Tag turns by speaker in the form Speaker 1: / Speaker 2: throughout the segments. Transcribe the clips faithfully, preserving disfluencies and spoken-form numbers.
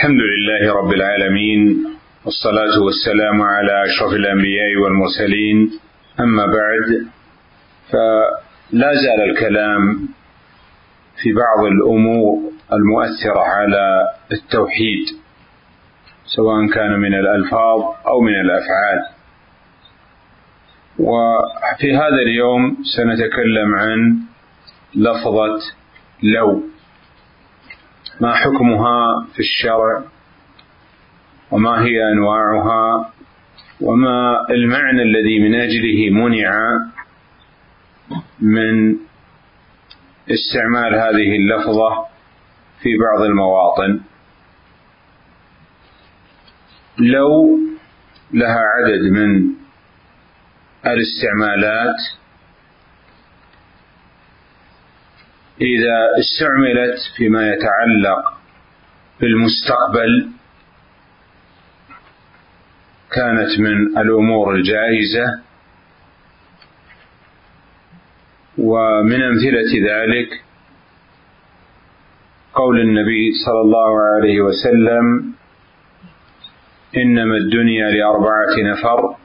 Speaker 1: الحمد لله رب العالمين، والصلاة والسلام على أشرف الأنبياء والمرسلين. أما بعد، فلا زال الكلام في بعض الأمور المؤثرة على التوحيد، سواء كان من الألفاظ أو من الأفعال. وفي هذا اليوم سنتكلم عن لفظة لو، ما حكمها في الشرع، وما هي أنواعها، وما المعنى الذي من أجله منع من استعمال هذه اللفظة في بعض المواطن. لو لها عدد من الاستعمالات. إذا استعملت فيما يتعلق بالمستقبل كانت من الأمور الجائزة، ومن أمثلة ذلك قول النبي صلى الله عليه وسلم: إنما الدنيا لأربعة نفر.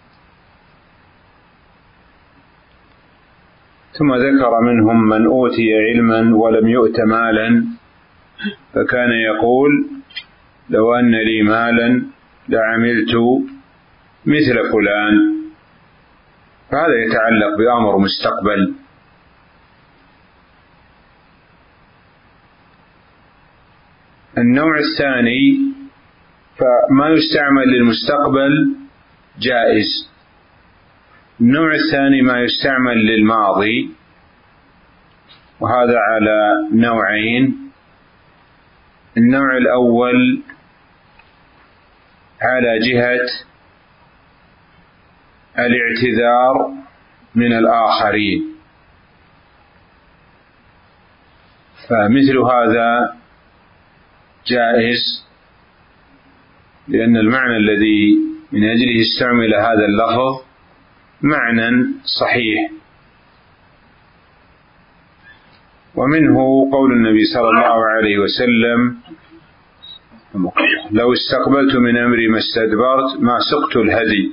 Speaker 1: ثم ذكر منهم من أوتي علما ولم يؤت مالا، فكان يقول: لو أن لي مالا لعملت مثل فلان. فهذا يتعلق بأمر مستقبل. النوع الثاني، فما يستعمل للمستقبل جائز. النوع الثاني ما يستعمل للماضي، وهذا على نوعين. النوع الأول على جهة الاعتذار من الآخرين، فمثل هذا جائز، لأن المعنى الذي من أجله استعمل هذا اللفظ معنى صحيح. ومنه قول النبي صلى الله عليه وسلم: لو استقبلت من أمري ما استدبرت ما سقت الهدي.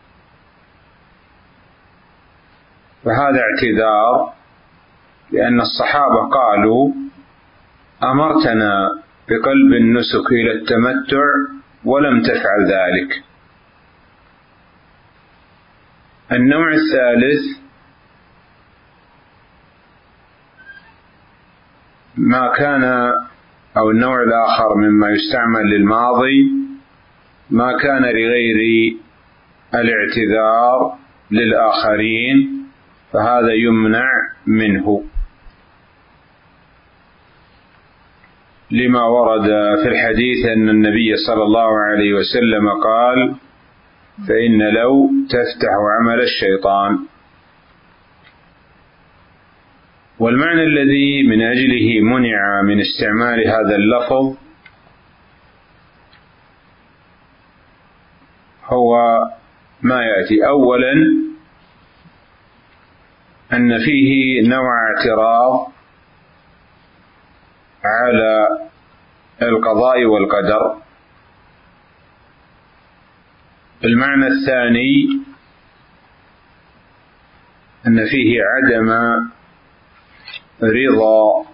Speaker 1: فهذا اعتذار، لأن الصحابة قالوا: أمرتنا بقلب النسك إلى التمتع ولم تفعل ذلك. النوع الثالث ما كان، أو النوع الآخر مما يستعمل للماضي، ما كان لغير الاعتذار للآخرين، فهذا يمنع منه، لما ورد في الحديث أن النبي صلى الله عليه وسلم قال: فإن لو تفتح عمل الشيطان. والمعنى الذي من أجله منع من استعمال هذا اللفظ هو ما يأتي. أولا، أن فيه نوع اعتراض على القضاء والقدر. المعنى الثاني أن فيه عدم رضا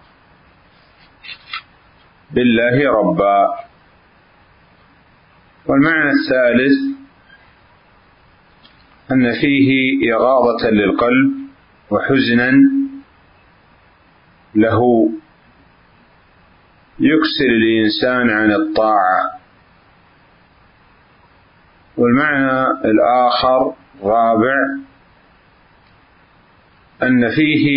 Speaker 1: بالله ربا. والمعنى الثالث أن فيه إغاظة للقلب وحزنا له، يكسر الإنسان عن الطاعة. والمعنى الآخر رابع أن فيه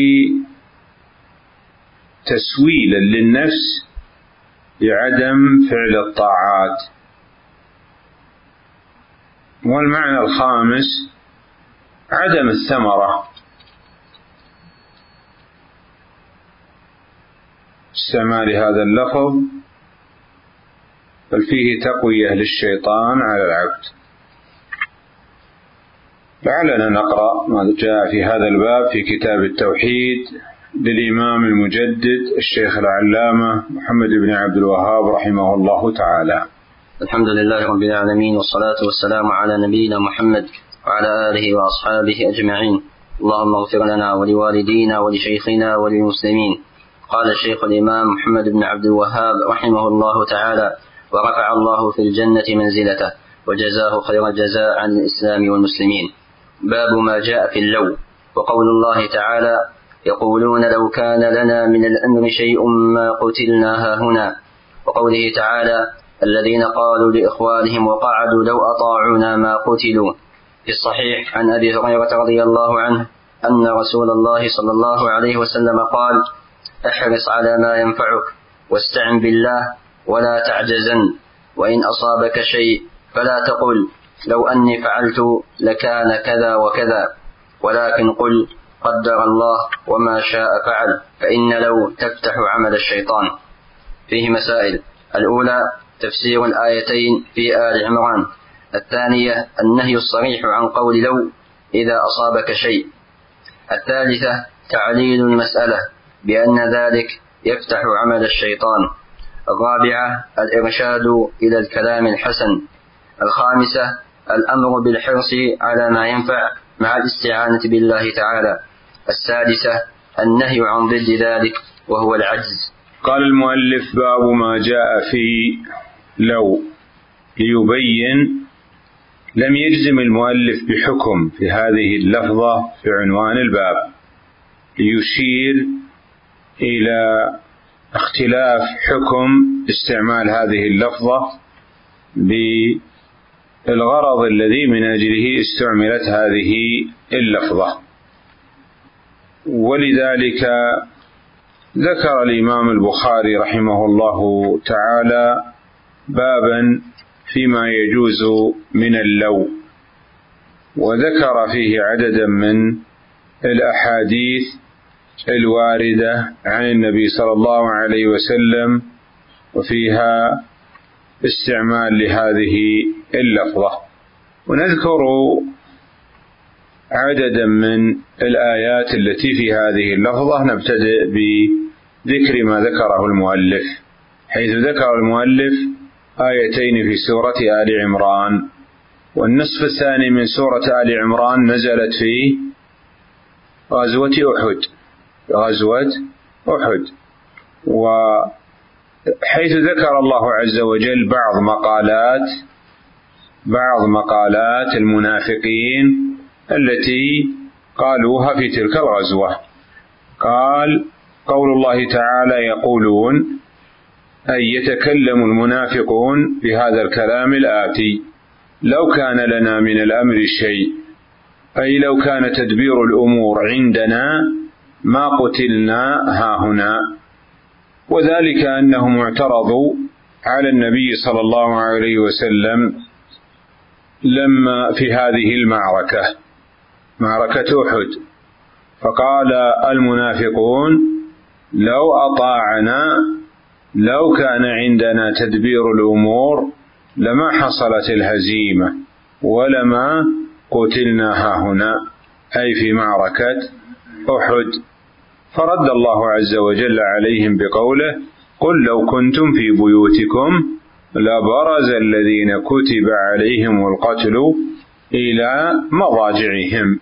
Speaker 1: تسويلا للنفس بعدم فعل الطاعات. والمعنى الخامس عدم الثمرة، استعمال هذا اللفظ، بل فيه تقوية للشيطان على العبد. لعلنا نقرأ ما جاء في هذا الباب في كتاب التوحيد للإمام المجدد الشيخ العلامة محمد بن عبد الوهاب رحمه الله تعالى.
Speaker 2: الحمد لله رب العالمين، والصلاة والسلام على نبينا محمد وعلى آله وأصحابه أجمعين. اللهم اغفر لنا ولوالدينا ولشيخنا وللمسلمين. قال الشيخ الإمام محمد بن عبد الوهاب رحمه الله تعالى: ورفع الله في الجنة منزلته وجزاه خير الجزاء عن الإسلام والمسلمين. باب ما جاء في اللو. وقول الله تعالى: يقولون لو كان لنا من الأمر شيء ما قتلنا هاهنا. وقوله تعالى: الذين قالوا لإخوانهم وقعدوا لو أطاعونا ما قتلوا. في الصحيح عن أبي هريرة رضي الله عنه أن رسول الله صلى الله عليه وسلم قال: احرص على ما ينفعك واستعن بالله ولا تعجزن، وإن أصابك شيء فلا تقل لو أني فعلت لكان كذا وكذا، ولكن قل قدر الله وما شاء فعل، فإن لو تفتح عمل الشيطان. فيه مسائل: الأولى تفسير الآيتين في آل عمران. الثانية النهي الصريح عن قول لو إذا أصابك شيء. الثالثة تعليل المسألة بأن ذلك يفتح عمل الشيطان. الرابعة الإرشاد إلى الكلام الحسن. الخامسة الأمر بالحرص على ما ينفع مع الاستعانة بالله تعالى. السادسة النهي عن ضد ذلك وهو العجز.
Speaker 1: قال المؤلف: باب ما جاء في لو. ليبين، لم يجزم المؤلف بحكم في هذه اللفظة في عنوان الباب، ليشير إلى اختلاف حكم استعمال هذه اللفظة بالغرض الذي من أجله استعملت هذه اللفظة. ولذلك ذكر الإمام البخاري رحمه الله تعالى بابا فيما يجوز من اللو، وذكر فيه عددا من الأحاديث الواردة عن النبي صلى الله عليه وسلم، وفيها استعمال لهذه اللفظة. ونذكر عددا من الآيات التي في هذه اللفظة. نبتدئ بذكر ما ذكره المؤلف، حيث ذكر المؤلف آيتين في سورة آل عمران، والنصف الثاني من سورة آل عمران نزلت في غزوة أحد غزوة أحد وحيث ذكر الله عز وجل بعض مقالات بعض مقالات المنافقين التي قالوها في تلك الغزوة. قال: قول الله تعالى: يقولون، أي يتكلم المنافقون بهذا الكلام الآتي: لو كان لنا من الأمر شيء، أي لو كان تدبير الأمور عندنا ما قتلنا هاهنا. وذلك أنهم اعترضوا على النبي صلى الله عليه وسلم لما في هذه المعركة، معركة أحد، فقال المنافقون: لو أطاعنا، لو كان عندنا تدبير الأمور لما حصلت الهزيمة ولما قتلنا هاهنا، أي في معركة أحد. فرد الله عز وجل عليهم بقوله: قل لو كنتم في بيوتكم لبرز الذين كتب عليهم القتل إلى مضاجعهم.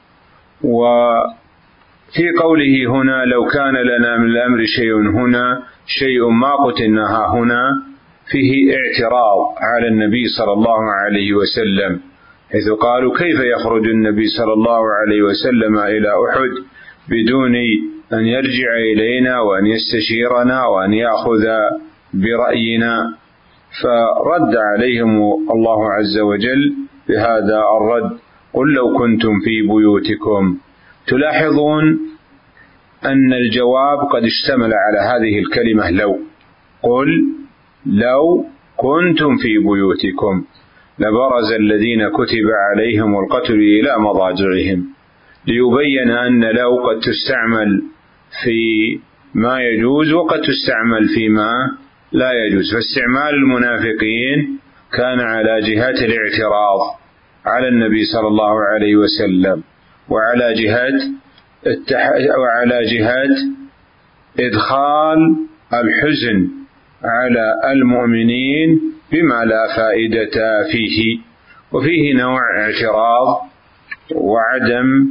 Speaker 1: وفي قوله هنا: لو كان لنا من الأمر شيء، هنا شيء ما قتلنا هاهنا، فيه اعتراض على النبي صلى الله عليه وسلم، حيث قالوا: كيف يخرج النبي صلى الله عليه وسلم إلى أحد بدون أن يرجع إلينا وأن يستشيرنا وأن يأخذ برأينا؟ فرد عليهم الله عز وجل بهذا الرد: قل لو كنتم في بيوتكم. تلاحظون أن الجواب قد اشتمل على هذه الكلمة لو. قل لو كنتم في بيوتكم لبرز الذين كتب عليهم القتل إلى مضاجعهم، ليبين أن لو قد تستعمل في ما يجوز وقد تستعمل فيما لا يجوز. فاستعمال المنافقين كان على جهة الاعتراض على النبي صلى الله عليه وسلم، وعلى جهة التح... وعلى جهة إدخال الحزن على المؤمنين بما لا فائدة فيه، وفيه نوع اعتراض وعدم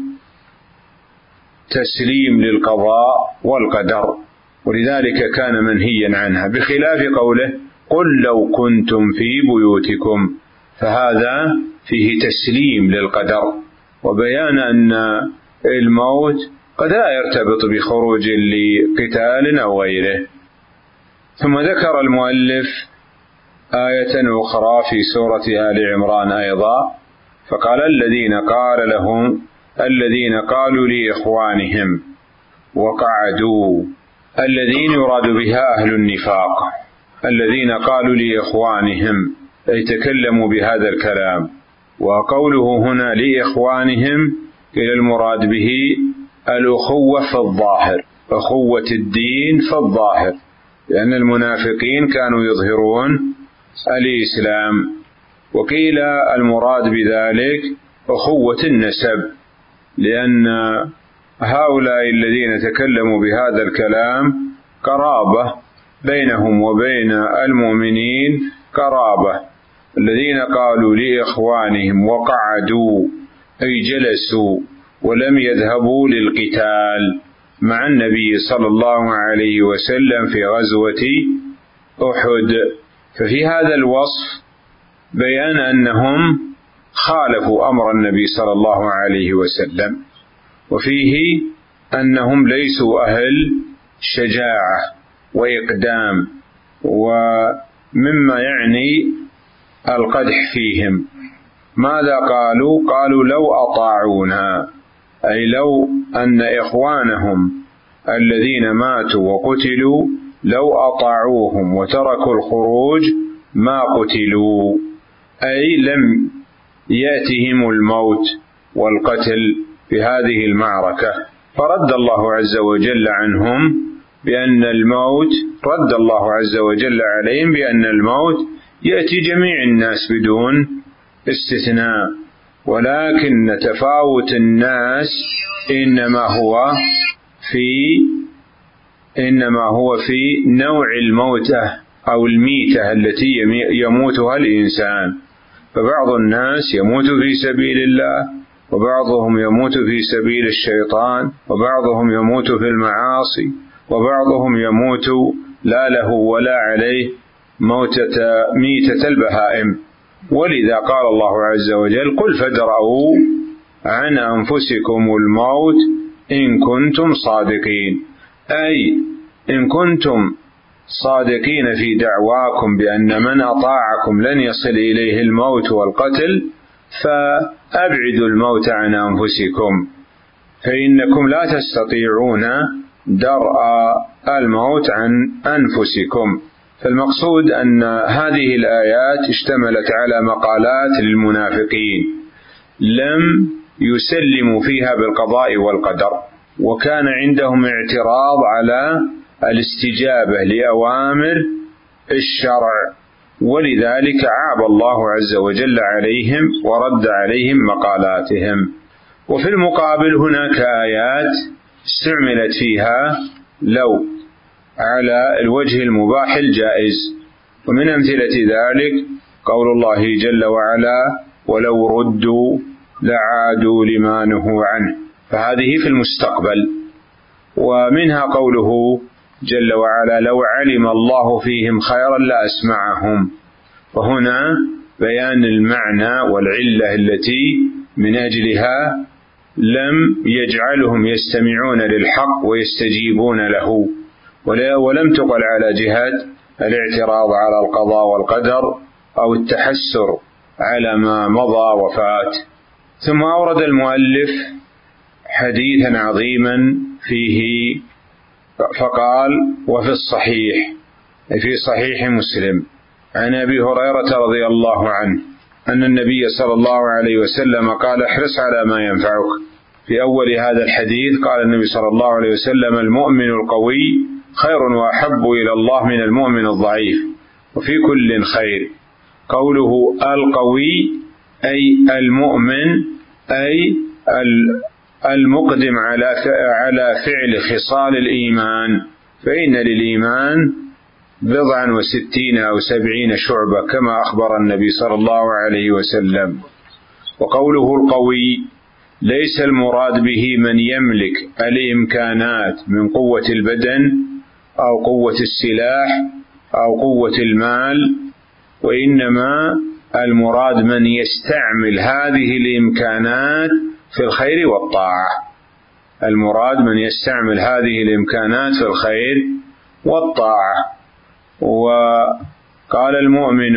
Speaker 1: تسليم للقضاء والقدر، ولذلك كان منهيا عنها، بخلاف قوله قل لو كنتم في بيوتكم، فهذا فيه تسليم للقدر وبيان أن الموت قد لا يرتبط بخروج لقتال أو غيره. ثم ذكر المؤلف آية أخرى في سورة آل عمران أيضا، فقال الذين قال لهم الذين قالوا لإخوانهم وقعدوا، الذين يراد بها أهل النفاق، الذين قالوا لإخوانهم أي تكلموا بهذا الكلام. وقوله هنا لإخوانهم إلى المراد به الأخوة في الظاهر، أخوة الدين في الظاهر، لأن المنافقين كانوا يظهرون الإسلام. وقيل المراد بذلك أخوة النسب، لأن هؤلاء الذين تكلموا بهذا الكلام قرابة بينهم وبين المؤمنين، قرابة. الذين قالوا لإخوانهم وقعدوا أي جلسوا ولم يذهبوا للقتال مع النبي صلى الله عليه وسلم في غزوة أحد. ففي هذا الوصف بيان أنهم خالفوا أمر النبي صلى الله عليه وسلم، وفيه أنهم ليسوا أهل شجاعة وإقدام، ومما يعني القدح فيهم. ماذا قالوا؟ قالوا لو أطاعونا، أي لو أن إخوانهم الذين ماتوا وقتلوا لو أطاعوهم وتركوا الخروج ما قتلوا، أي لم يأتهم الموت والقتل في هذه المعركة. فرد الله عز وجل عنهم بأن الموت، رد الله عز وجل عليهم بأن الموت يأتي جميع الناس بدون استثناء، ولكن تفاوت الناس إنما هو في إنما هو في نوع الموتة أو الميتة التي يموتها الإنسان. فبعض الناس يموت في سبيل الله، وبعضهم يموت في سبيل الشيطان، وبعضهم يموت في المعاصي، وبعضهم يموت لا له ولا عليه موتة ميتة البهائم. ولذا قال الله عز وجل قل فادرءوا عن أنفسكم الموت إن كنتم صادقين، أي إن كنتم صادقين في دعواكم بأن من أطاعكم لن يصل إليه الموت والقتل، فأبعدوا الموت عن أنفسكم، فإنكم لا تستطيعون درء الموت عن أنفسكم. فالمقصود أن هذه الآيات اشتملت على مقالات للمنافقين لم يسلموا فيها بالقضاء والقدر، وكان عندهم اعتراض على الاستجابة لأوامر الشرع، ولذلك عاب الله عز وجل عليهم ورد عليهم مقالاتهم. وفي المقابل هناك آيات استعملت فيها لو على الوجه المباح الجائز، ومن أمثلة ذلك قول الله جل وعلا ولو ردوا لعادوا لما نهوا عنه، فهذه في المستقبل. ومنها قوله جل وعلا لو علم الله فيهم خيرا لأسمعهم، وهنا بيان المعنى والعلة التي من أجلها لم يجعلهم يستمعون للحق ويستجيبون له، ولم تقل على جهة الاعتراض على القضاء والقدر أو التحسر على ما مضى وفات. ثم أورد المؤلف حديثا عظيما فيه فقال وفي الصحيح، في صحيح مسلم عن أبي هريرة رضي الله عنه أن النبي صلى الله عليه وسلم قال احرص على ما ينفعك. في أول هذا الحديث قال النبي صلى الله عليه وسلم المؤمن القوي خير وأحب إلى الله من المؤمن الضعيف، وفي كل خير. قوله القوي أي المؤمن، أي المقدم على على فعل خصال الإيمان، فإن للإيمان بضعا وستين أو سبعين شعبة كما أخبر النبي صلى الله عليه وسلم. وقوله القوي ليس المراد به من يملك الإمكانات من قوة البدن أو قوة السلاح أو قوة المال، وإنما المراد من يستعمل هذه الإمكانات في الخير والطاعة. المراد من يستعمل هذه الإمكانات في الخير والطاعة. وقال المؤمن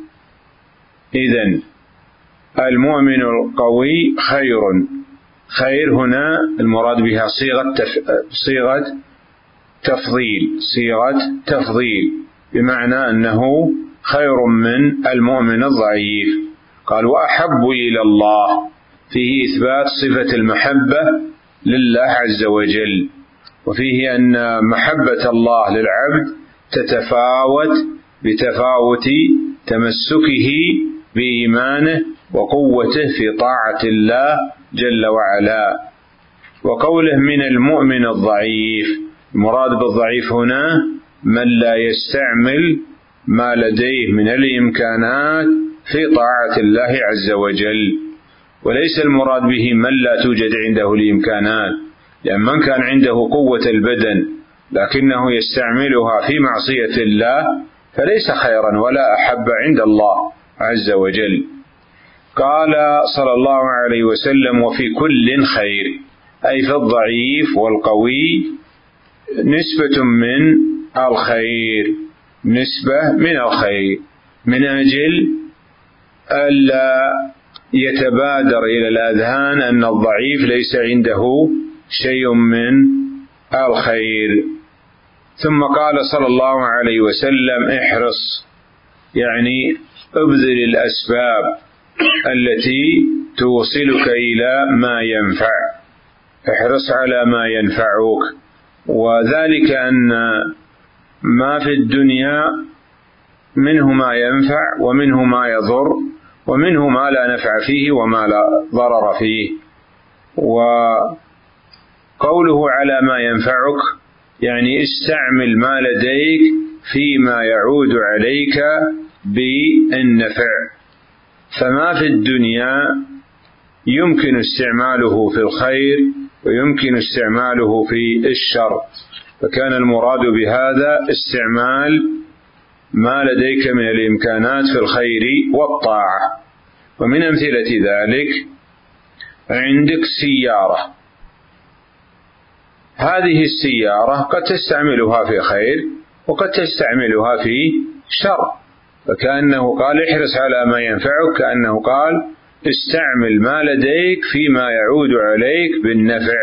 Speaker 1: إذن المؤمن القوي خير. خير هنا المراد بها صيغة تف... صيغة تفضيل صيغة تفضيل بمعنى أنه خير من المؤمن الضعيف. قال وأحب إلى الله، فيه إثبات صفة المحبة لله عز وجل، وفيه أن محبة الله للعبد تتفاوت بتفاوت تمسكه بإيمانه وقوته في طاعة الله جل وعلا. وقوله من المؤمن الضعيف، المراد بالضعيف هنا من لا يستعمل ما لديه من الإمكانات في طاعة الله عز وجل، وليس المراد به من لا توجد عنده الإمكانات، لأن من كان عنده قوة البدن لكنه يستعملها في معصية الله فليس خيرا ولا أحب عند الله عز وجل. قال صلى الله عليه وسلم وفي كل خير، أي في الضعيف والقوي نسبة من الخير، نسبة من الخير، من أجل ألا يتبادر إلى الأذهان أن الضعيف ليس عنده شيء من الخير. ثم قال صلى الله عليه وسلم احرص، يعني ابذل الأسباب التي توصلك إلى ما ينفع، احرص على ما ينفعك، وذلك أن ما في الدنيا منه ما ينفع ومنه ما يضر ومنه ما لا نفع فيه وما لا ضرر فيه. وقوله على ما ينفعك يعني استعمل ما لديك فيما يعود عليك بالنفع. فما في الدنيا يمكن استعماله في الخير ويمكن استعماله في الشر، فكان المراد بهذا استعمال ما لديك من الإمكانات في الخير والطاعة. ومن أمثلة ذلك عندك سيارة، هذه السيارة قد تستعملها في خير وقد تستعملها في شر، فكأنه قال احرص على ما ينفعك، كأنه قال استعمل ما لديك فيما يعود عليك بالنفع.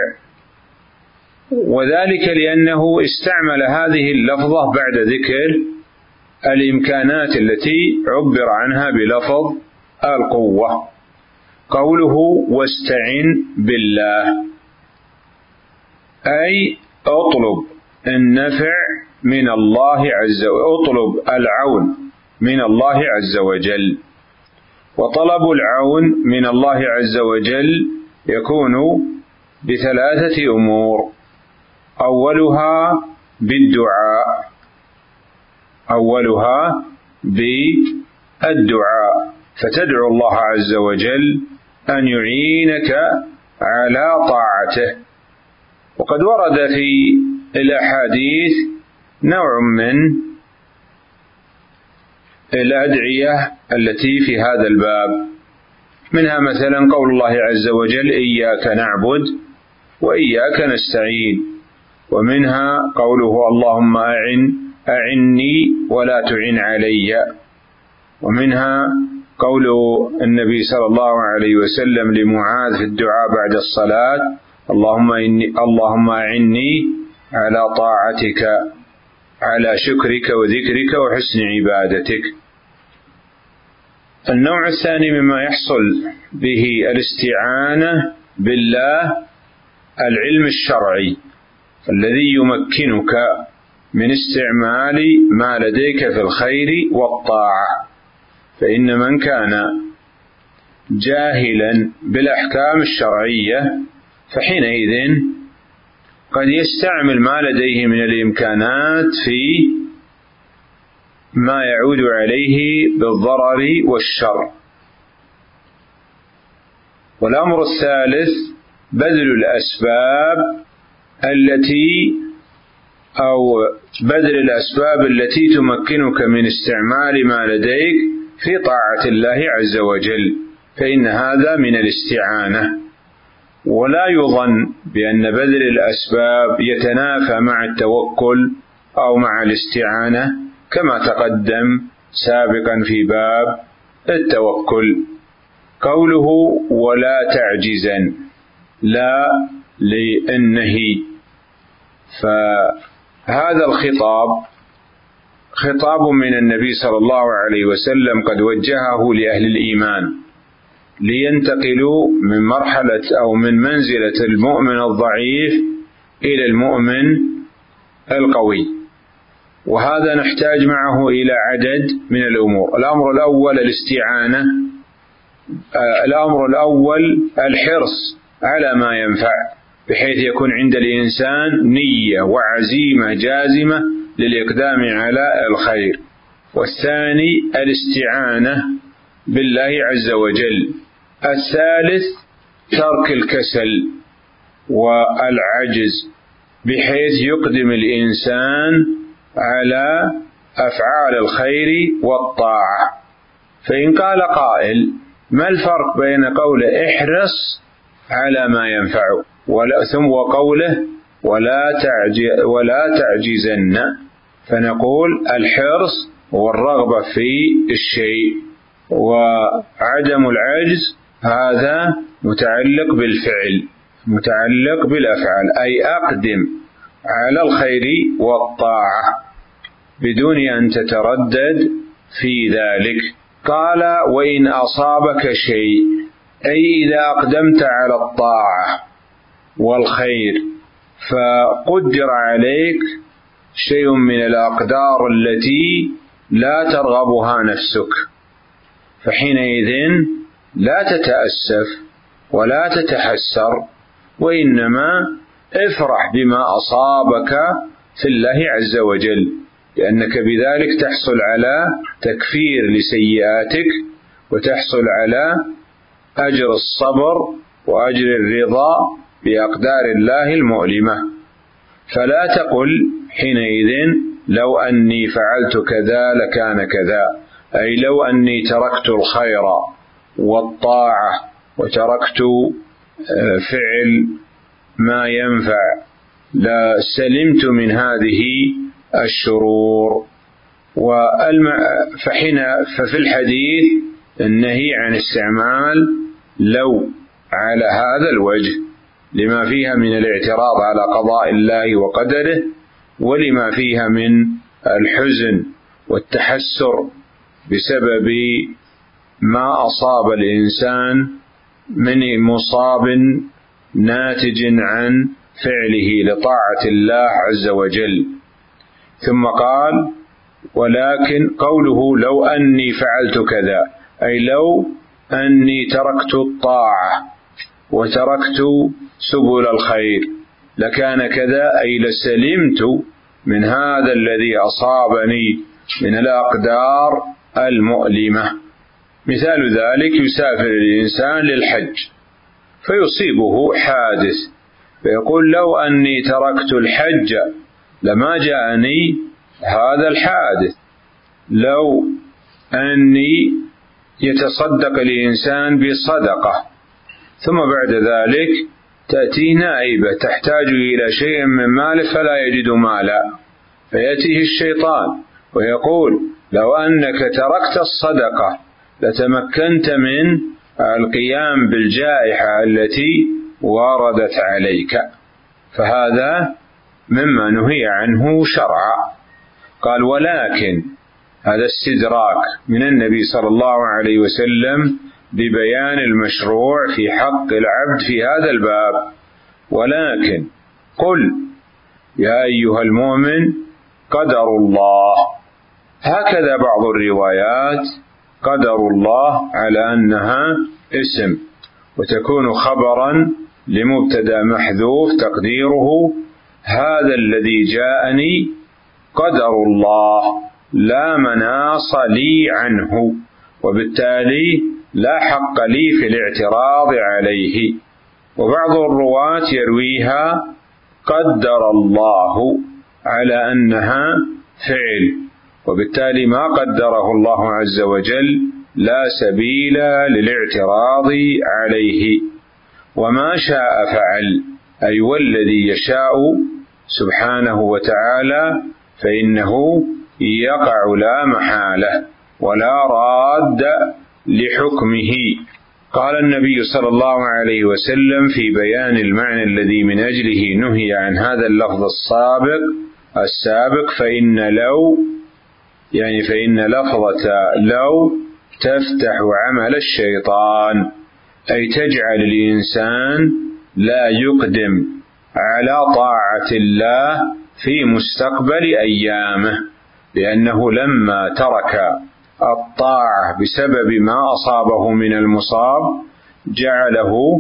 Speaker 1: وذلك لأنه استعمل هذه اللفظة بعد ذكر الإمكانات التي عبر عنها بلفظ القوة. قوله واستعن بالله، أي اطلب النفع من الله عز وجل، اطلب العون من الله عز وجل. وطلب العون من الله عز وجل يكون بثلاثة أمور، أولها بالدعاء، أولها بالدعاء، فتدعو الله عز وجل أن يعينك على طاعته. وقد ورد في الأحاديث نوع من الأدعية التي في هذا الباب، منها مثلا قول الله عز وجل إياك نعبد وإياك نستعين، ومنها قوله اللهم أعن أعني ولا تعن علي، ومنها قول النبي صلى الله عليه وسلم لمعاذ في الدعاء بعد الصلاة اللهم إني اللهم أعني على طاعتك على شكرك وذكرك وحسن عبادتك. النوع الثاني مما يحصل به الاستعانة بالله العلم الشرعي الذي يمكنك من استعمال ما لديك في الخير والطاعة. فإن من كان جاهلا بالأحكام الشرعية فحينئذ قد يستعمل ما لديه من الإمكانات في ما يعود عليه بالضرر والشر. والأمر الثالث بذل الأسباب التي أو بذل الأسباب التي تمكنك من استعمال ما لديك في طاعة الله عز وجل، فإن هذا من الاستعانة. ولا يظن بأن بذل الأسباب يتنافى مع التوكل أو مع الاستعانة، كما تقدم سابقا في باب التوكل. قوله ولا تعجزا، لا للنهي، فهذا الخطاب خطاب من النبي صلى الله عليه وسلم قد وجهه لأهل الإيمان لينتقلوا من مرحلة أو من منزلة المؤمن الضعيف إلى المؤمن القوي. وهذا نحتاج معه إلى عدد من الأمور. الأمر الأول الاستعانة، الأمر الأول الحرص على ما ينفع، بحيث يكون عند الإنسان نية وعزيمة جازمة للإقدام على الخير. والثاني الاستعانة بالله عز وجل. الثالث ترك الكسل والعجز، بحيث يقدم الإنسان على أفعال الخير والطاعة. فإن قال قائل ما الفرق بين قول احرص على ما ينفعه ثم وقوله ولا تعجز ولا تعجزن؟ فنقول الحرص هو الرغبة في الشيء، وعدم العجز هذا متعلق بالفعل، متعلق بالأفعال، أي أقدم على الخير والطاعة بدون أن تتردد في ذلك. قال وإن أصابك شيء، أي إذا أقدمت على الطاعة والخير فقدر عليك شيء من الأقدار التي لا ترغبها نفسك، فحينئذ لا تتأسف ولا تتحسر، وإنما افرح بما أصابك في الله عز وجل، لأنك بذلك تحصل على تكفير لسيئاتك، وتحصل على أجر الصبر وأجر الرضا بأقدار الله المؤلمة. فلا تقل حينئذ لو أني فعلت كذا لكان كذا، أي لو أني تركت الخير والطاعة وتركت فعل ما ينفع لسلمت من هذه الشرور. فحين ففي الحديث النهي عن استعمال لو على هذا الوجه، لما فيها من الاعتراض على قضاء الله وقدره، ولما فيها من الحزن والتحسر بسبب ما أصاب الإنسان من مصاب ناتج عن فعله لطاعة الله عز وجل. ثم قال ولكن قوله لو أني فعلت كذا، أي لو أني تركت الطاعة وتركت سبل الخير لكان كذا، أي لسلمت من هذا الذي أصابني من الأقدار المؤلمة. مثال ذلك يسافر الإنسان للحج فيصيبه حادث، فيقول لو أني تركت الحج لما جاءني هذا الحادث. لو أني يتصدق الإنسان بصدقة ثم بعد ذلك تأتي نائبة تحتاج إلى شيء من ماله فلا يجد مالا، فيأتيه الشيطان ويقول لو أنك تركت الصدقة لتمكنت من القيام بالجائحة التي وردت عليك، فهذا مما نهي عنه شرعا. قال ولكن هذا استدراك من النبي صلى الله عليه وسلم ببيان المشروع في حق العبد في هذا الباب. ولكن قل يا أيها المؤمن قدر الله، هكذا بعض الروايات قدر الله على أنها اسم، وتكون خبرا لمبتدأ محذوف تقديره هذا الذي جاءني قدر الله لا مناص لي عنه، وبالتالي لا حق لي في الاعتراض عليه. وبعض الرواة يرويها قدر الله على أنها فعل، وبالتالي ما قدره الله عز وجل لا سبيل للاعتراض عليه. وما شاء فعل، أي والذي يشاء سبحانه وتعالى فإنه يقع لا محالة ولا راد لحكمه. قال النبي صلى الله عليه وسلم في بيان المعنى الذي من أجله نهي عن هذا اللفظ السابق السابق فإن لو يعني فإن لفظة لو تفتح عمل الشيطان، أي تجعل الإنسان لا يقدم على طاعة الله في مستقبل أيامه، لأنه لما ترك الطاعة بسبب ما أصابه من المصاب جعله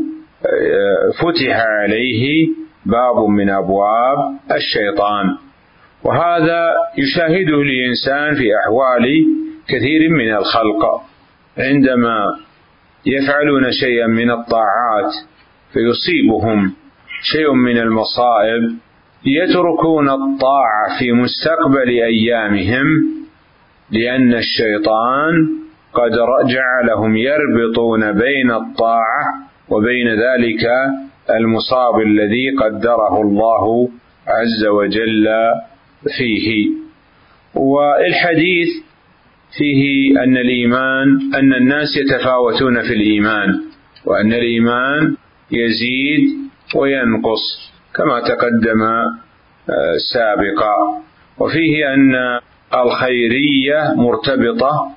Speaker 1: فتح عليه باب من أبواب الشيطان. وهذا يشاهده الإنسان في أحوال كثير من الخلق، عندما يفعلون شيئا من الطاعات فيصيبهم شيء من المصائب يتركون الطاعة في مستقبل أيامهم، لأن الشيطان قد جعلهم يربطون بين الطاعة وبين ذلك المصاب الذي قدره الله عز وجل فيه. والحديث فيه أن الإيمان أن الناس يتفاوتون في الإيمان، وأن الإيمان يزيد وينقص كما تقدم سابقا. وفيه أن الخيرية مرتبطة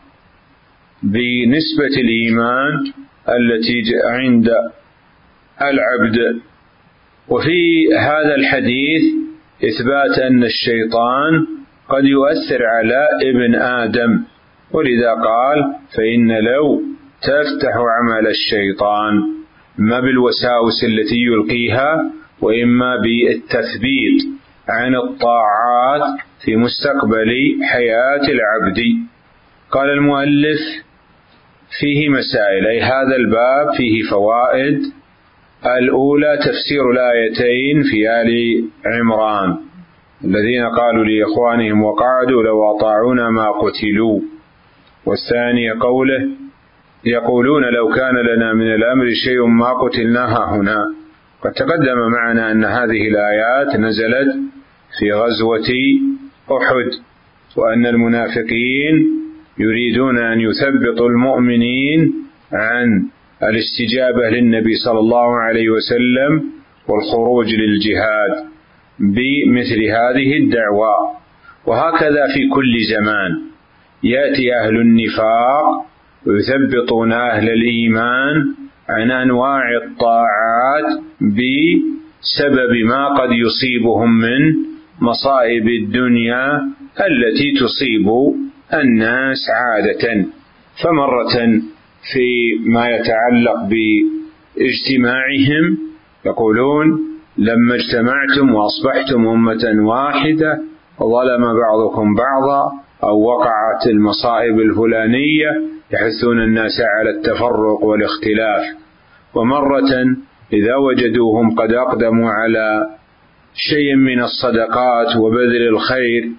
Speaker 1: بنسبة الإيمان التي عند العبد. وفي هذا الحديث إثبات أن الشيطان قد يؤثر على ابن آدم، ولذا قال فإن لو تفتح عمل الشيطان، ما بالوساوس التي يلقيها وإما بالتثبيت عن الطاعات في مستقبل حياة العبد. قال المؤلف فيه مسائل، أي هذا الباب فيه فوائد. الأولى تفسير الآيتين في آل عمران الذين قالوا لإخوانهم وقعدوا لو أطاعونا ما قتلوا. والثانية قوله يقولون لو كان لنا من الأمر شيء ما قتلناها هنا. قد تقدم معنا أن هذه الآيات نزلت في غزوة أحد، وأن المنافقين يريدون أن يثبطوا المؤمنين عن الاستجابة للنبي صلى الله عليه وسلم والخروج للجهاد بمثل هذه الدعوة. وهكذا في كل زمان يأتي أهل النفاق ويثبطون أهل الإيمان عن أنواع الطاعات بسبب ما قد يصيبهم من مصائب الدنيا التي تصيب الناس عادة. فمرة في ما يتعلق باجتماعهم يقولون لما اجتمعتم وأصبحتم أمة واحدة وظلم بعضكم بعضا أو وقعت المصائب الفلانية يحثون الناس على التفرق والاختلاف. ومرة إذا وجدوهم قد أقدموا على شيء من الصدقات وبذل الخير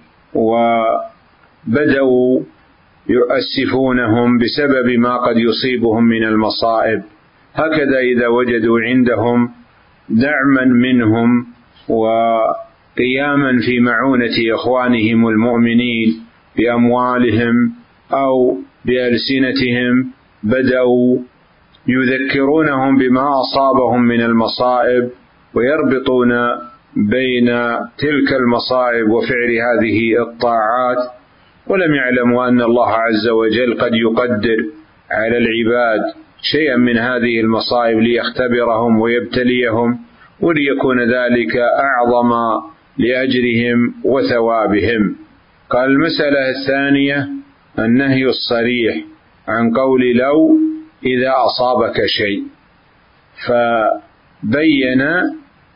Speaker 1: وبدأوا يؤسفونهم بسبب ما قد يصيبهم من المصائب. هكذا إذا وجدوا عندهم دعما منهم وقياما في معونة إخوانهم المؤمنين بأموالهم أو بألسنتهم بدأوا يذكرونهم بما أصابهم من المصائب ويربطون بين تلك المصائب وفعل هذه الطاعات، ولم يعلموا أن الله عز وجل قد يقدر على العباد شيئا من هذه المصائب ليختبرهم ويبتليهم وليكون ذلك أعظم لأجرهم وثوابهم. قال المسألة الثانية النهي الصريح عن قول لو إذا أصابك شيء، فبين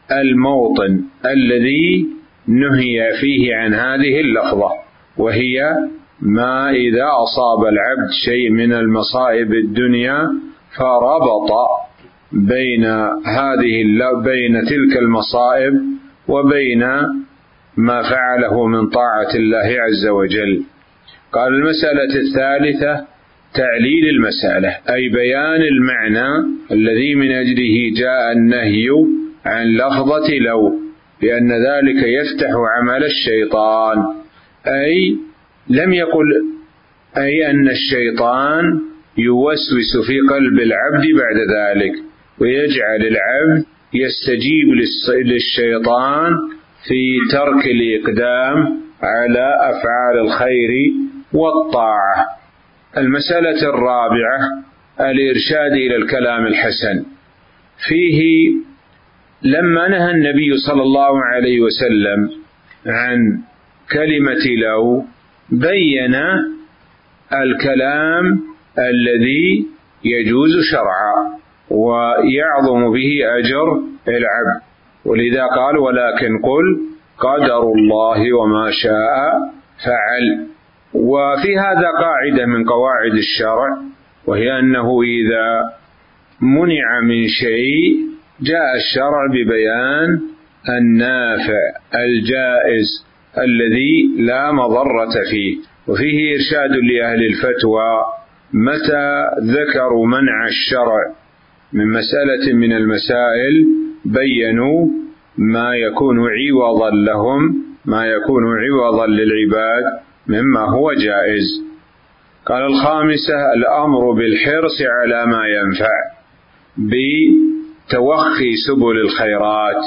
Speaker 1: الموطن الذي نهي فيه عن هذه اللفظة، وهي ما إذا أصاب العبد شيء من المصائب الدنيا فربط بين هذه بين تلك المصائب وبين ما فعله من طاعة الله عز وجل. قال المسألة الثالثة تعليل المسألة، أي بيان المعنى الذي من أجله جاء النهي عن لفظة لو، لأن ذلك يفتح عمل الشيطان، أي لم يقل أي أن الشيطان يوسوس في قلب العبد بعد ذلك ويجعل العبد يستجيب للشيطان في ترك الإقدام على أفعال الخير والطاعة. المسألة الرابعة الإرشاد إلى الكلام الحسن. فيه لما نهى النبي صلى الله عليه وسلم عن كلمة لو بين الكلام الذي يجوز شرعا ويعظم به أجر العبد، ولذا قال ولكن قل قدر الله وما شاء فعل. وفي هذا قاعدة من قواعد الشرع، وهي أنه إذا منع من شيء جاء الشرع ببيان النافع الجائز الذي لا مضرة فيه. وفيه إرشاد لأهل الفتوى متى ذكروا منع الشرع من مسألة من المسائل بينوا ما يكون عوضا لهم، ما يكون عوضا للعباد مما هو جائز. قال الخامسة الأمر بالحرص على ما ينفع بتوخي سبل الخيرات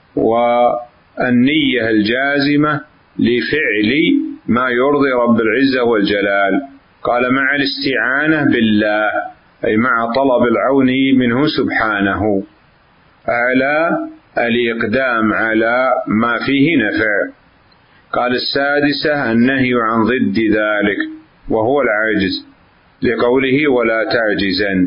Speaker 1: والنية الجازمة لفعل ما يرضي رب العزة والجلال. قال مع الاستعانة بالله، أي مع طلب العون منه سبحانه على الإقدام على ما فيه نفع. قال السادسة النهي عن ضد ذلك وهو العجز، لقوله ولا تعجزن.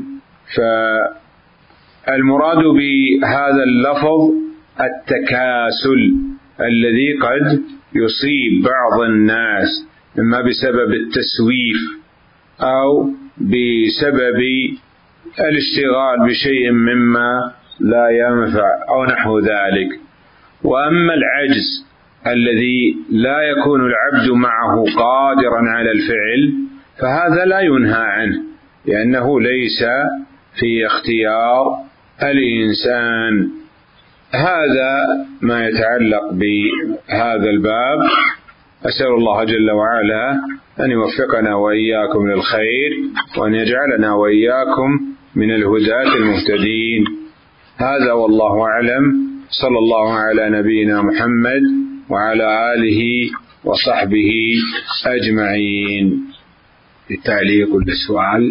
Speaker 1: فالمراد بهذا اللفظ التكاسل الذي قد يصيب بعض الناس إما بسبب التسويف أو بسبب الاشتغال بشيء مما لا ينفع أو نحو ذلك. وأما العجز الذي لا يكون العبد معه قادرا على الفعل فهذا لا ينهى عنه، لأنه ليس في اختيار الإنسان. هذا ما يتعلق بهذا الباب. أسأل الله جل وعلا أن يوفقنا وإياكم للخير، وأن يجعلنا وإياكم من الهداة المهتدين. هذا والله أعلم. صلى الله على نبينا محمد وعلى آله وصحبه أجمعين. التعليق والسؤال.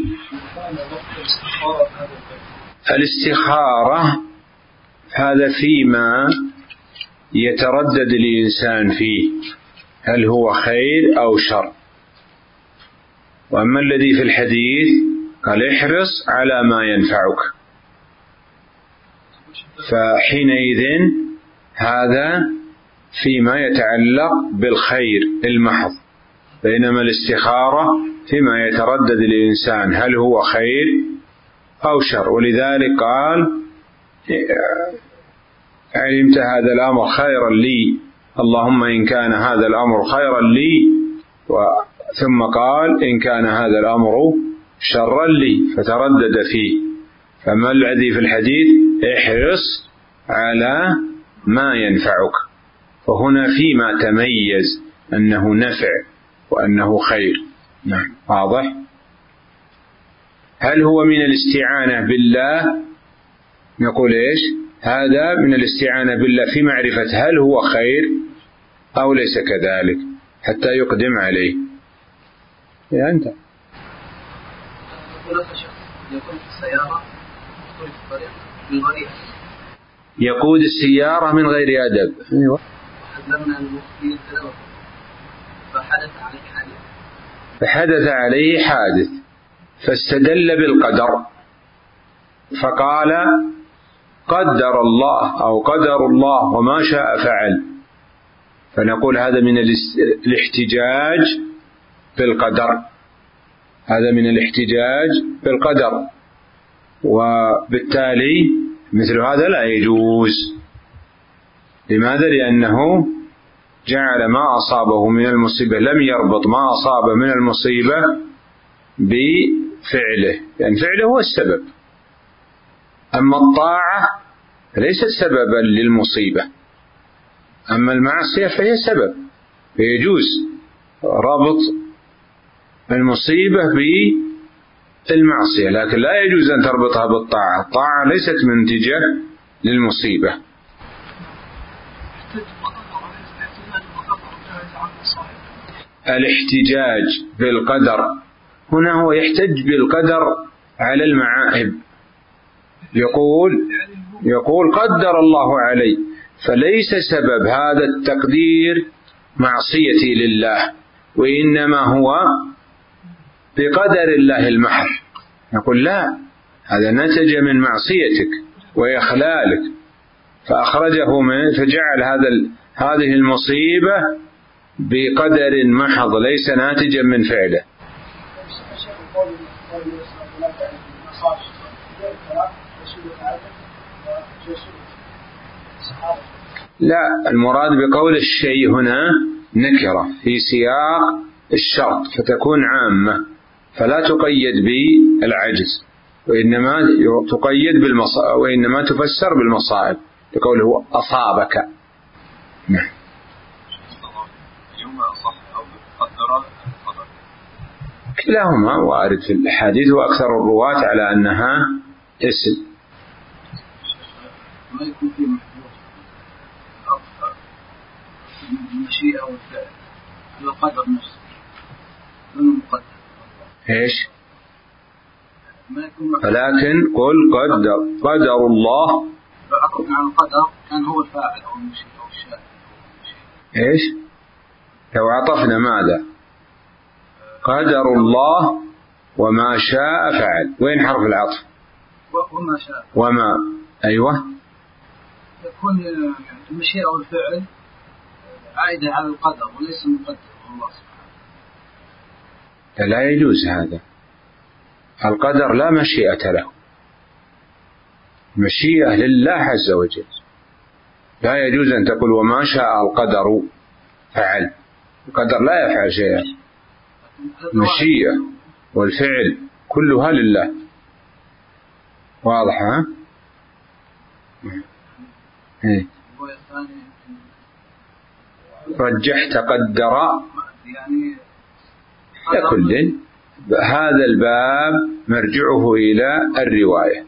Speaker 1: الاستخارة هذا فيما يتردد الإنسان فيه، هل هو خير أو شر. وأما الذي في الحديث قال احرص على ما ينفعك، فحينئذ هذا فيما يتعلق بالخير المحض، بينما الاستخارة فيما يتردد الإنسان هل هو خير أو شر. ولذلك قال علمت هذا الأمر خيرا لي، اللهم إن كان هذا الأمر خيرا لي، ثم قال إن كان هذا الأمر شرا لي، فتردد فيه. فما الذي في الحديث احرص على ما ينفعك، فهنا فيما تميز أنه نفع وأنه خير. نعم واضح. هل هو من الاستعانة بالله؟ نقول إيش؟ هذا من الاستعانة بالله في معرفة هل هو خير أو ليس كذلك حتى يقدم عليه. يا أنت يقود السيارة من غير أدب. أيوة. فحدث عليه حادث فحدث عليه حادث فاستدل بالقدر، فقال قدر الله أو قدر الله وما شاء فعل، فنقول هذا من الاحتجاج بالقدر، هذا من الاحتجاج بالقدر، وبالتالي مثل هذا لا يجوز. لماذا؟ لأنه جعل ما أصابه من المصيبة، لم يربط ما أصاب من المصيبة بفعله، لأن فعله هو السبب، أما الطاعة ليست سببا للمصيبة، أما المعصية فهي سبب، فيجوز ربط المصيبة بالمعصية، لكن لا يجوز أن تربطها بالطاعة. الطاعة ليست منتجة للمصيبة. الاحتجاج بالقدر هنا هو يحتج بالقدر على المعائب، يقول يقول قدر الله علي، فليس سبب هذا التقدير معصيتي لله، وإنما هو بقدر الله المحض. يقول لا، هذا نتج من معصيتك وإخلالك، فأخرجه من فجعل هذا هذه المصيبة بقدر محض ليس ناتجا من فعله. لا، المراد بقول الشيء هنا نكرة في سياق الشرط، فتكون عامة فلا تقيد بالعجز، وإنما تقيد بالمصائب، وإنما تفسر بالمصائب، لقوله أصابك. نعم. كلاهما وارد في الحديث، وأكثر الرواة على أنها اسم.
Speaker 3: ما يكون فيه محدود المشيئة والفعل على القدر نفسه من مقدر.
Speaker 1: إيش؟ ولكن قل قدر قدر الله.
Speaker 3: عن القدر كان هو الفاعل أو المشيئة أو الشاء.
Speaker 1: إيش؟ لو عطفنا ماذا؟ قدر الله وما شاء فعل. وين حرف العطف؟
Speaker 3: وما شاء.
Speaker 1: وما أيوة.
Speaker 3: يكون المشيئة والفعل عائدة على القدر وليس مقدر الله سبحانه.
Speaker 1: لا يجوز هذا. القدر لا مشيئة له، مشيئة لله عز وجل. لا يجوز أن تقول وما شاء القدر فعل. القدر لا يفعل شيئا، المشيئة والفعل كلها لله. واضح؟ ها؟ إيه؟ رجحت قدر لكل. هذا الباب مرجعه إلى الرواية.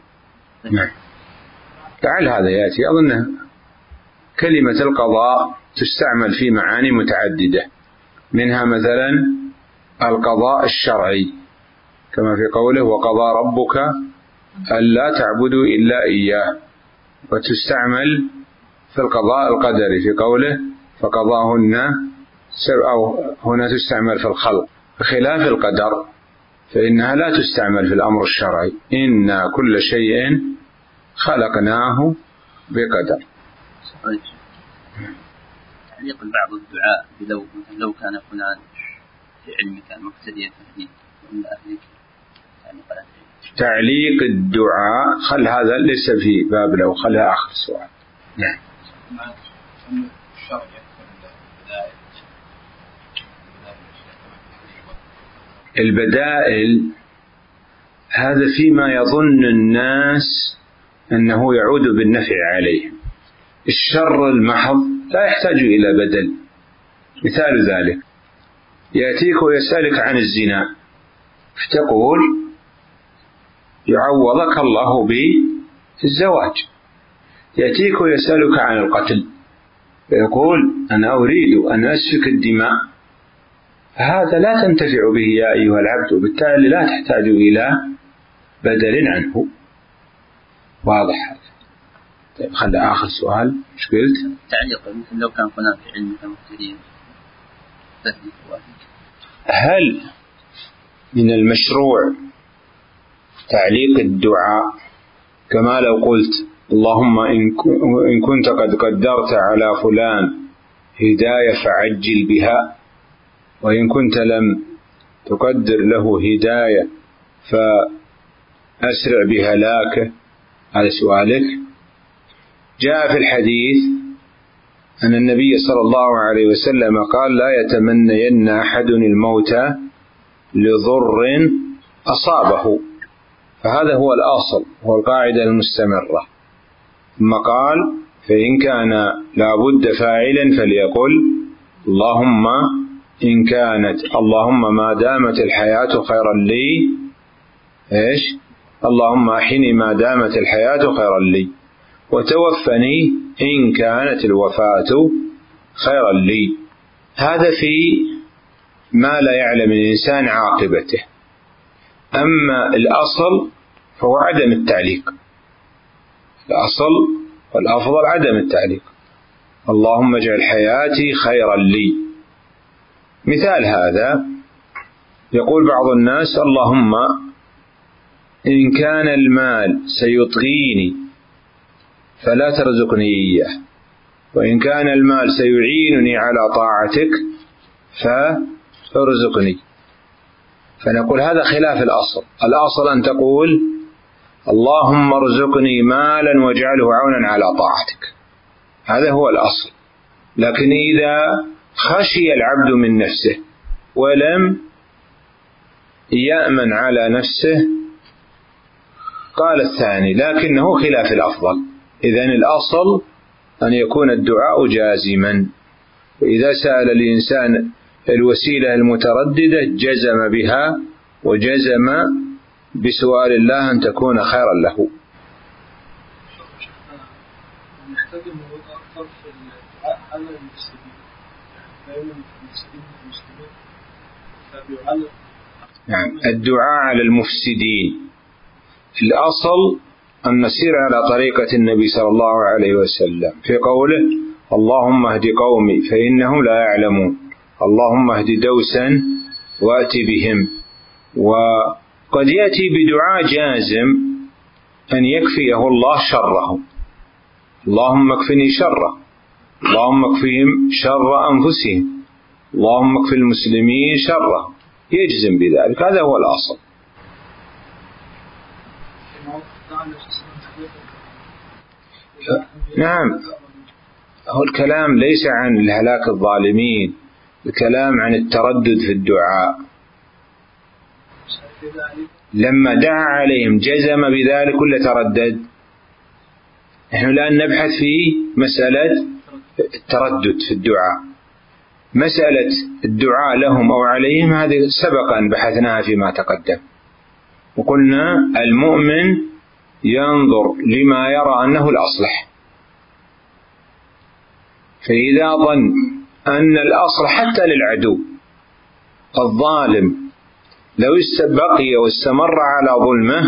Speaker 1: تعال هذا يأتي، أظن كلمة القضاء تستعمل في معاني متعددة، منها مثلا القضاء الشرعي كما في قوله وقضى ربك ألا تعبدوا إلا إياه، وتستعمل في القضاء القدري في قوله فقضاهن، أو هنا تستعمل في الخلق، بخلاف القدر فإنها لا تستعمل في الأمر الشرعي. إنا كل شيء خلقناه بقدر.
Speaker 2: تعليق بعض الدعاء بلو لو كان فلان في علمك مقتديا به ولا أهلك،
Speaker 1: تعليق الدعاء خل هذا ليس في باب لو، خلها آخر سؤال. نعم. البدائل هذا فيما يظن الناس أنه يعود بالنفع عليه. الشر المحض لا يحتاج إلى بدل. مثال ذلك يأتيك ويسألك عن الزنا، فتقول يعوضك الله بالزواج. يأتيك ويسألك عن القتل، فيقول أنا أريد أن أسفك الدماء، فهذا لا تنتفع به يا أيها العبد، وبالتالي لا تحتاج إلى بدل عنه. واضح هذا؟ طيب خلى آخر سؤال. مش قلت
Speaker 2: تعليق مثل لو كان فلان في علمك مقتديا.
Speaker 1: هل من المشروع تعليق الدعاء كما لو قلت اللهم إن كنت قد قدرت على فلان هداية فعجل بها، وإن كنت لم تقدر له هداية فأسرع بهلاكه. هذا سؤالك. جاء في الحديث أن النبي صلى الله عليه وسلم قال: لا يتمنين أحد الموت لضر أصابه. فهذا هو الأصل، هو القاعدة المستمرة. ثم قال: فإن كان لابد فاعلا فليقل: اللهم إن كانت اللهم ما دامت الحياة خيرا لي، إيش؟ اللهم أحيني ما دامت الحياة خيرا لي، وتوفني إن كانت الوفاة خيرا لي. هذا في ما لا يعلم الإنسان عاقبته. أما الأصل فهو عدم التعليق. الأصل والأفضل عدم التعليق. اللهم اجعل حياتي خيرا لي. مثال هذا يقول بعض الناس: اللهم إن كان المال سيطغيني فلا ترزقني إياه، وإن كان المال سيعينني على طاعتك فارزقني. فنقول هذا خلاف الأصل. الأصل أن تقول: اللهم ارزقني مالا واجعله عونا على طاعتك. هذا هو الأصل. لكن إذا خشي العبد من نفسه ولم يأمن على نفسه قال الثاني، لكنه خلاف الأفضل. إذن الأصل أن يكون الدعاء جازما، وإذا سأل الإنسان الوسيلة المترددة جزم بها، وجزم بسؤال الله أن تكون خيرا له.
Speaker 3: نحتاج الموضوع أكثر في الدعاء على المسلمين، دائما المسلمين المسلمين فبيعلق.
Speaker 1: نعم، الدعاء على المفسدين الأصل أن نسير على طريقة النبي صلى الله عليه وسلم في قوله: اللهم اهد قومي فإنهم لا يعلمون، اللهم اهد دوسا وأت بهم. وقد يأتي بدعاء جازم أن يكفيه الله شره: اللهم اكفني شره، اللهم اكفهم شر أنفسهم، اللهم اكف المسلمين شره، يجزم بذلك. هذا هو الأصل. نعم، هو الكلام ليس عن الهلاك الظالمين، الكلام عن التردد في الدعاء. لما دعا عليهم جزم بذلك ولا تردد؟ نحن الآن نبحث في مسألة التردد في الدعاء. مسألة الدعاء لهم أو عليهم هذه سبق أن بحثناها فيما تقدم، وقلنا المؤمن ينظر لما يرى أنه الأصلح. فإذا ظن أن الأصل حتى للعدو الظالم لو بقي واستمر على ظلمه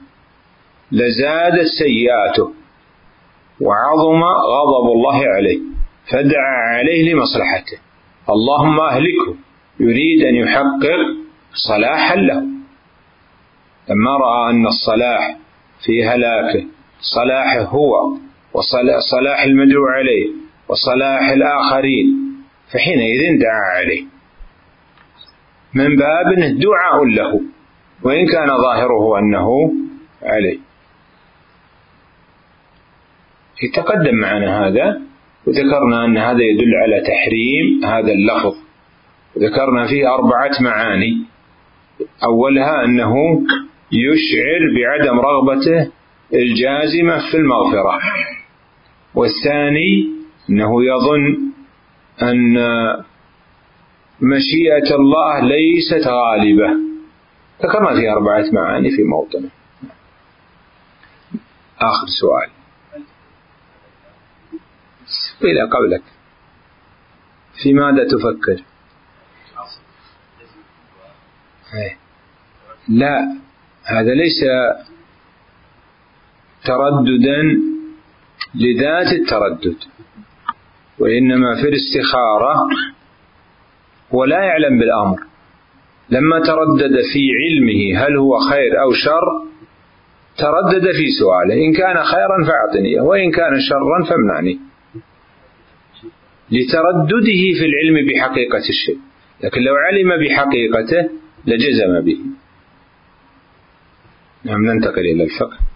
Speaker 1: لزادت سيئاته وعظم غضب الله عليه، فدعا عليه لمصلحته: اللهم أهلكه، يريد أن يحقق صلاحا له. لما رأى أن الصلاح في هلاكه صلاحه هو وصلاح المدعو عليه وصلاح الآخرين، فحينئذ دعا عليه من باب دعاء له، وإن كان ظاهره أنه عليه. يتقدم معنا هذا، وذكرنا أن هذا يدل على تحريم هذا اللفظ، وذكرنا فيه أربعة معاني. أولها أنه يشعر بعدم رغبته الجازمة في المغفرة، والثاني أنه يظن أن مشيئة الله ليست غالبة. ذكرنا فيه أربعة معاني في موطنه. آخر سؤال إلى قبلك، في ماذا تفكر؟ لا، هذا ليس ترددا لذات التردد، وإنما في الاستخارة ولا يعلم بالأمر. لما تردد في علمه هل هو خير أو شر تردد في سؤاله، إن كان خيرا فأعطني وإن كان شرا فامنعني، لتردده في العلم بحقيقة الشيء، لكن لو علم بحقيقته لجزم به. نعم، ننتقل إلى الفقه.